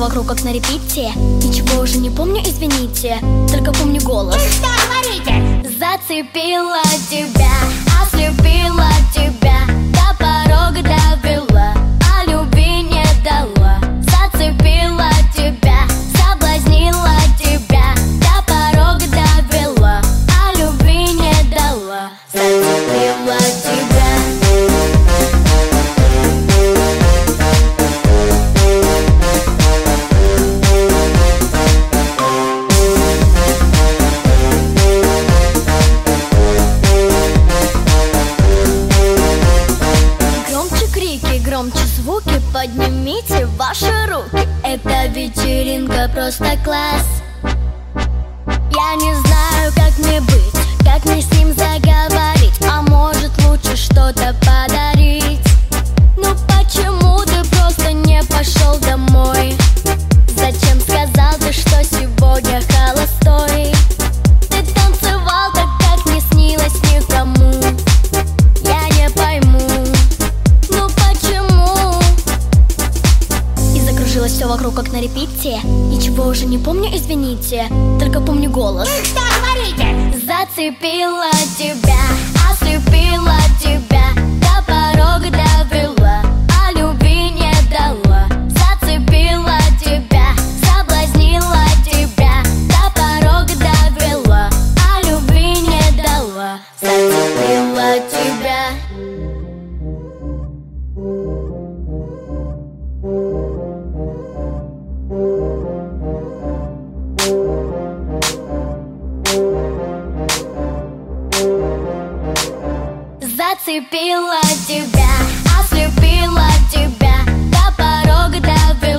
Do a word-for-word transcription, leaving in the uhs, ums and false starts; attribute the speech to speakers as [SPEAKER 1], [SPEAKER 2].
[SPEAKER 1] вокруг как на репите. Ничего уже не помню, извините, только помню голос.
[SPEAKER 2] Что говорите?
[SPEAKER 1] Зацепила тебя, ослепила тебя, до порога довела, а любви не дала. Зацепила тебя, соблазнила тебя, до порога довела, а любви не дала. Зацепила тебя. Громче звуки, поднимите ваши руки. Эта вечеринка просто класс. Я не знаю, как мне быть, как мне с ним заговорить. А может лучше что-то подарить. Ну почему ты просто не пошел домой? Зачем сказал ты, что сегодня холостой? Ты танцевал так, как не снилось никому. Я не пойму. Все вокруг как на репите. Ничего уже не помню, извините, только помню голос.
[SPEAKER 2] Что говорите?
[SPEAKER 1] Зацепила тебя, ослепила тебя, до порога довела, а любви не дала. Зацепила тебя, соблазнила тебя, до порога довела, а любви не дала. Зацепила тебя. Зацепила тебя, ослепила тебя, до порога довела.